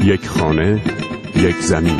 یک خانه، یک زمین.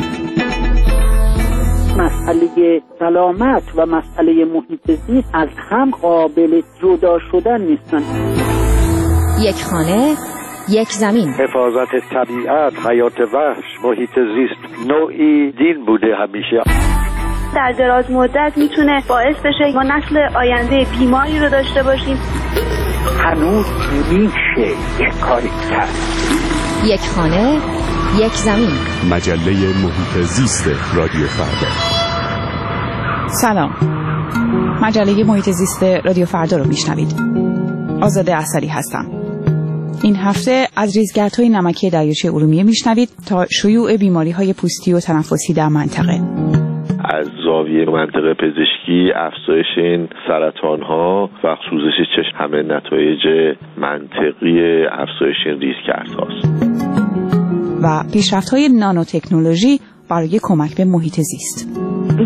مسئله سلامت و مسئله محیط زیست از هم قابل جدا شدن نیستن. یک خانه، یک زمین. حفاظت طبیعت، حیات وحش، محیط زیست نوعی دین بوده همیشه. در دراز مدت میتونه باعث بشه ما نسل آینده بیماری رو داشته باشیم. هنوز میشه یک کاری کرد. یک خانه، یک زمین. مجله محیط زیست رادیو فردا. سلام. مجله محیط زیست رادیو فردا رو میشنوید. آزاده عسلی هستم. این هفته از ریزگردهای نمکی دریاچه ارومیه میشنوید تا شیوع بیماری‌های پوستی و تنفسی در منطقه. از زاویه منطقه پزشکی افزایش این سرطان‌ها و سوزش چشم همه نتایج منطقی افزایش این ریزگردهاست. و پیشرفت‌های نانوتکنولوژی برای کمک به محیط زیست.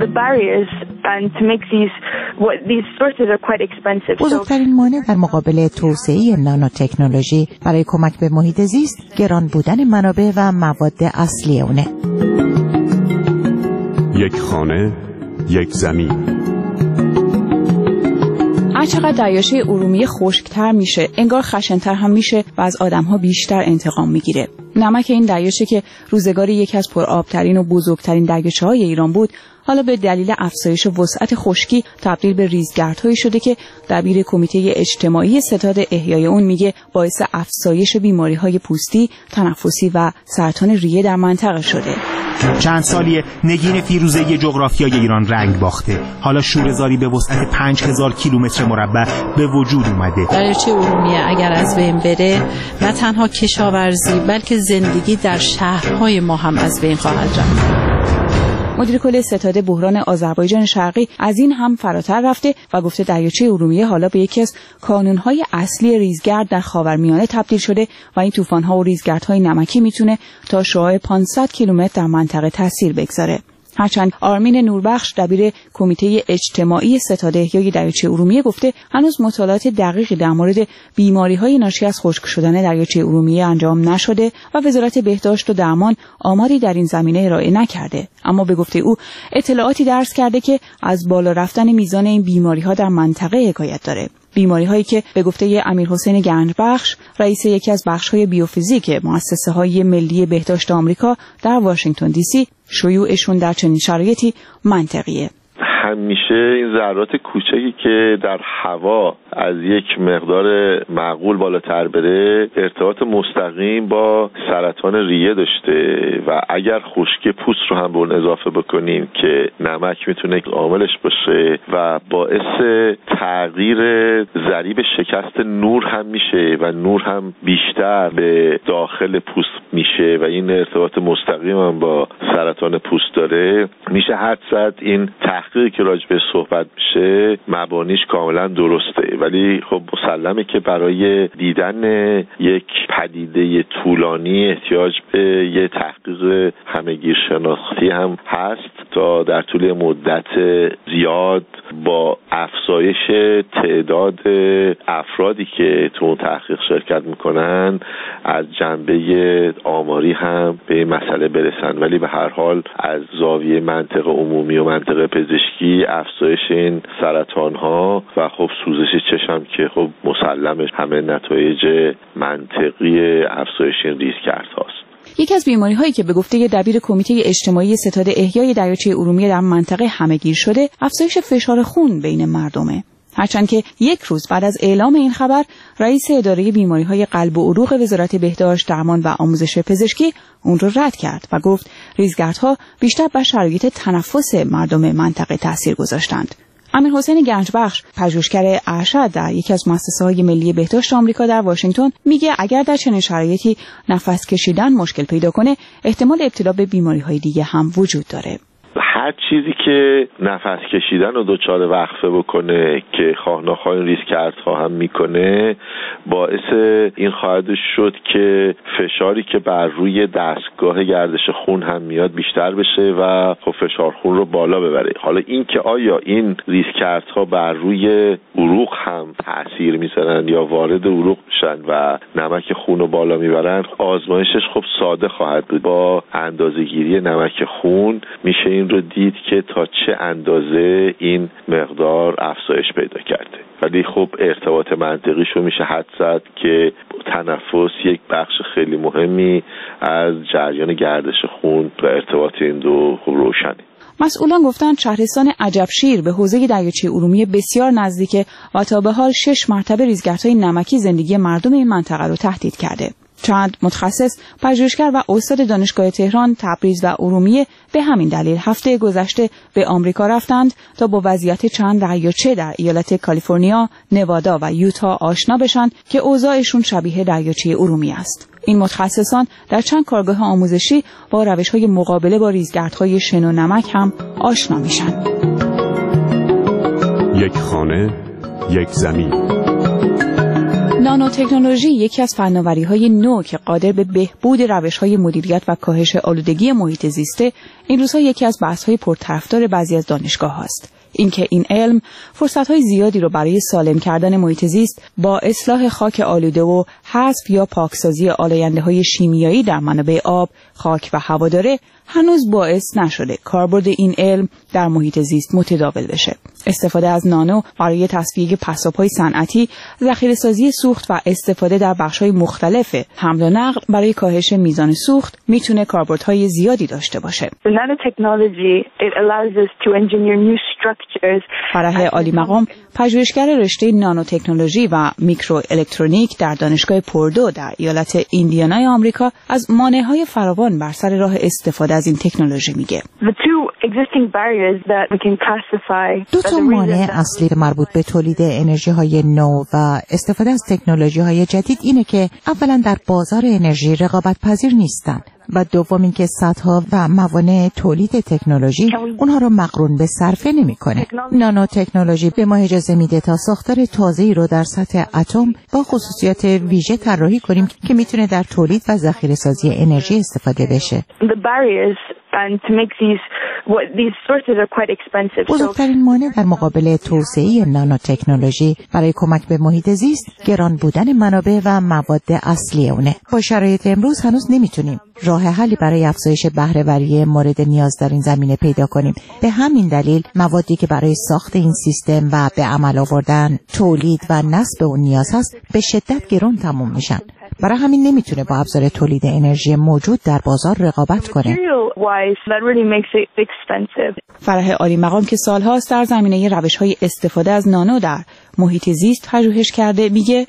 بزرگترین مانع در مقابل توسعه نانوتکنولوژی برای کمک به محیط زیست گران بودن منابع و مواد اصلی اونه. یک خانه، یک زمین. هرچقدر دریاچه ارومیه خشک‌تر میشه، انگار خشن‌تر هم میشه و از آدم‌ها بیشتر انتقام میگیره. نمک این دریاچه که روزگاری یکی از پرآبترین و بزرگترین دریاچه‌های ایران بود، حالا به دلیل افزایش وسعت خشکی تبدیل به ریزگردهایی شده که دبیر کمیته اجتماعی ستاد احیای اون میگه باعث افزایش بیماری‌های پوستی، تنفسی و سرطان ریه در منطقه شده. چند سالیه نگین فیروزه‌ای جغرافیای ایران رنگ باخته. حالا شوره‌زاری به وسعت 5000 کیلومتر مربع به وجود اومده. دریاچه ارومیه اگر از بین بره، نه تنها کشاورزی بلکه زندگی در شهرهای ما هم از بین خواهد رفت. مدیر کل ستاد بحران آذربایجان شرقی از این هم فراتر رفته و گفته دریاچه ارومیه حالا به یکی از کانون‌های اصلی ریزگرد در خاورمیانه تبدیل شده و این طوفان‌ها و ریزگردهای نمکی میتونه تا شعاع 500 کیلومتر در منطقه تاثیر بگذاره. هرچند آرمین نوربخش دبیر کمیته اجتماعی ستاد احیای دریاچه ارومیه گفته هنوز مطالعات دقیقی در مورد بیماری‌های ناشی از خشک شدن دریاچه ارومیه انجام نشده و وزارت بهداشت و درمان آماری در این زمینه ارائه نکرده، اما به گفته او اطلاعاتی درز کرده که از بالا رفتن میزان این بیماری‌ها در منطقه حکایت داره. بیماری‌هایی که به گفته امیرحسین گنجبخش، رئیس یکی از بخش‌های بیوفیزیک مؤسسه‌های ملی بهداشت آمریکا در واشنگتن دی سی، شیوعشون در چنین شرایطی منطقیه. همیشه این ذرات کوچکی که در هوا از یک مقدار معقول بالاتر بره ارتباط مستقیم با سرطان ریه داشته و اگر خشکی پوست رو هم به اون اضافه بکنیم که نمک میتونه عاملش باشه و باعث تغییر ضریب شکست نور هم میشه و نور هم بیشتر به داخل پوست میشه و این ارتباط مستقیم هم با سرطان پوست داره، میشه حدس زد این تحقیقی که راجع به صحبت میشه مبانیش کاملا درسته، ولی خب مسلمه که برای دیدن یک پدیده طولانی احتیاج به یه تحقیق همه‌گیر شناختی هم هست تا در طول مدت زیاد با افزایش تعداد افرادی که تو اون تحقیق شرکت میکنن از جنبه آماری هم به این مسئله برسن. ولی به هر حال از زاویه منطق عمومی و منطق پزشکی افزایش این سرطان ها و خب سوزش چشم که خب مسلمه همه نتایج منطقی افزایش این ریزگرد هاست. یکی از بیماری‌هایی که به گفته دبیر کمیته اجتماعی ستاد احیای دریاچه ارومیه در منطقه همه‌گیر شده، افزایش فشار خون بین مردمه. هرچند که یک روز بعد از اعلام این خبر، رئیس اداره بیماری‌های قلب و عروق وزارت بهداشت، درمان و آموزش پزشکی اون رو رد کرد و گفت ریزگردها بیشتر بر شرایط تنفس مردم منطقه تاثیر گذاشتند. امیرحسین گنجبخش، پژوهشگر ارشد در یکی از مؤسسه‌های ملی بهداشت آمریکا در واشنگتن، میگه اگر در چنین شرایطی نفس کشیدن مشکل پیدا کنه، احتمال ابتلا به بیماری‌های دیگه هم وجود داره. هر چیزی که نفس کشیدن رو دچار وقفه بکنه که خواه ناخواه این ریزکردها هم میکنه، باعث این خواهد شد که فشاری که بر روی دستگاه گردش خون هم میاد بیشتر بشه و خب فشار خون رو بالا ببره. حالا این که آیا این ریزکردها بر روی عروق هم تأثیر میذارن یا وارد عروق میشن و نمک خون رو بالا میبرن، آزمایشش خب ساده خواهد بود. با اندازه‌گیری نمک خون میشه این رو دید که تا چه اندازه این مقدار افزایش پیدا کرده. ولی خب ارتباط منطقیشو میشه حد زد که تنفس یک بخش خیلی مهمی از جریان گردش خون و ارتباط این دو خب روشنه. مسئولان گفتند شهرستان عجبشیر به حوزه دریاچه ارومیه بسیار نزدیکه و تا به حال 6 مرتبه ریزگردهای نمکی زندگی مردم این منطقه رو تهدید کرده. چند متخصص، پژوهشگر و استاد دانشگاه تهران، تبریز و ارومیه به همین دلیل هفته گذشته به آمریکا رفتند تا با وضعیت چند دریاچه در ایالت کالیفرنیا، نوادا و یوتا آشنا بشن که اوضاعشون شبیه دریاچه ارومیه است. این متخصصان در چند کارگاه آموزشی با روش‌های مقابله با ریزگردهای شن و نمک هم آشنا میشن. یک خانه، یک زمین. نانوتکنولوژی یکی از فناوری‌های نو که قادر به بهبود روش‌های مدیریت و کاهش آلودگی محیط زیسته، این روزها یکی از بحث‌های پرطرفدار بعضی از دانشگاه‌ها است. اینکه این علم فرصت‌های زیادی رو برای سالم کردن محیط زیست با اصلاح خاک آلوده و حذف یا پاکسازی آلاینده‌های شیمیایی در منابع آب، خاک و هوا داره، هنوز باعث نشده کاربرد این علم در محیط زیست متداول بشه. استفاده از نانو برای تصفیه پساب‌های صنعتی، ذخیره‌سازی سوخت و استفاده در بخش‌های مختلف حمل و نقل برای کاهش میزان سوخت میتونه کاربردهای زیادی داشته باشه. فرح عالی مقام، پژوهشگر رشته نانوتکنولوژی و میکرو الکترونیک در دانشگاه پوردو در ایالت ایندیانا آمریکا، از مانع‌های فراوان بر سر راه استفاده از این تکنولوژی میگه. دو تا مانع اصلی مربوط به تولید انرژی‌های نو و استفاده از تکنولوژی‌های جدید اینه که اولا در بازار انرژی رقابت پذیر نیستن و دوم اینکه سدها و موانع تولید تکنولوژی اونها رو مقرون به صرفه نمی‌کنه. نانو تکنولوژی به ما اجازه میده تا ساختار تازه‌ای رو در سطح اتم با خصوصیات ویژه طراحی کنیم که میتونه در تولید و ذخیره‌سازی انرژی استفاده بشه. بزرگترین مانع در مقابل توسعه نانو تکنولوژی برای کمک به محیط زیست گران بودن منابع و مواد اصلی اونه. با شرایط امروز هنوز نمیتونیم راه حلی برای افزایش بهره‌وری مورد نیاز در این زمینه پیدا کنیم. به همین دلیل موادی که برای ساخت این سیستم و به عمل آوردن، تولید و نصب اون نیاز هست به شدت گران تموم میشن. برای همین نمیتونه با ابزار تولید انرژی موجود در بازار رقابت کنه. فرح عالی مقام که سالهاست در زمینه روش‌های استفاده از نانو در محیط زیست پژوهش کرده میگه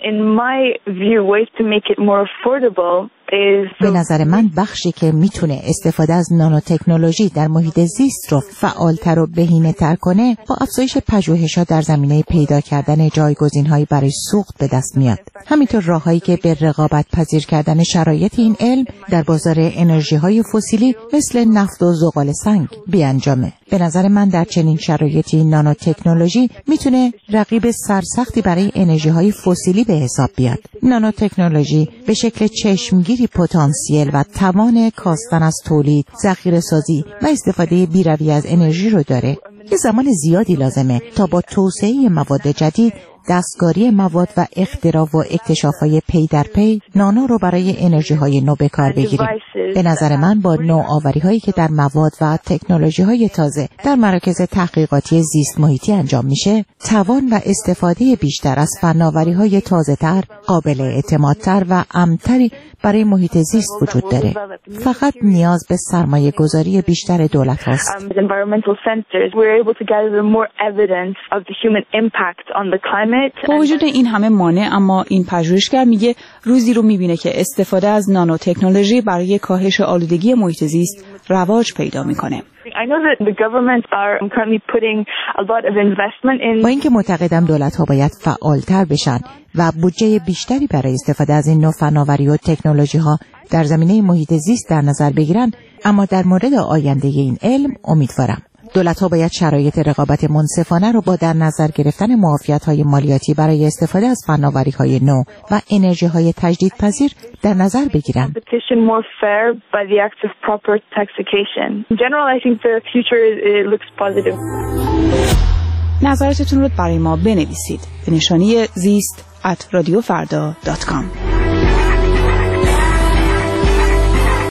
به نظر من بخشی که میتونه استفاده از نانو تکنولوژی در محیط زیست رو فعالتر و بهینه‌تر کنه با افزایش پژوهش‌ها در زمینه پیدا کردن جایگزین‌هایی برای سوخت به دست میاد. همینطور راههایی که به رقابت پذیر کردن شرایط این علم در بازار انرژی‌های فسیلی مثل نفت و زغال سنگ بیانجامه. به نظر من در چنین شرایطی نانو تکنولوژی میتونه رقیب سرسختی برای انرژی‌های فسیلی به حساب بیاد. نانو تکنولوژی به شکل چشمگیری پتانسیل و توان کاستن از تولید، ذخیره‌سازی و استفاده بی‌رویه از انرژی رو داره. یه زمان زیادی لازمه تا با توسعه مواد جدید، دستکاری مواد و اختراع و اکتشاف‌های پی در پی نانو رو برای انرژی‌های نو به کار بگیریم. به نظر من با نوآوری‌هایی که در مواد و تکنولوژی‌های تازه در مراکز تحقیقاتی زیست محیطی انجام میشه، توان و استفاده بیشتر از فناوری‌های تازه‌تر، قابل اعتمادتر و امن‌تری برای محیط زیست وجود داره. فقط نیاز به سرمایه‌گذاری بیشتر دولت هاست. با وجود این همه مانع، اما این پژوهشگر میگه روزی رو میبینه که استفاده از نانو تکنولوژی برای کاهش آلودگی محیط زیست رواج پیدا میکنه. با اینکه معتقدم دولت‌ها باید فعالتر بشن و بودجه بیشتری برای استفاده از این نوع فناوری و تکنولوژی‌ها در زمینه محیط زیست در نظر بگیرن، اما در مورد آینده این علم امیدوارم. دولت‌ها باید شرایط رقابت منصفانه را با در نظر گرفتن معافیت‌های مالیاتی برای استفاده از فناوری‌های نو و انرژی‌های تجدیدپذیر در نظر بگیرند. نظراتتون رو برای ما بنویسید به نشانی زیست@radiofarda.com.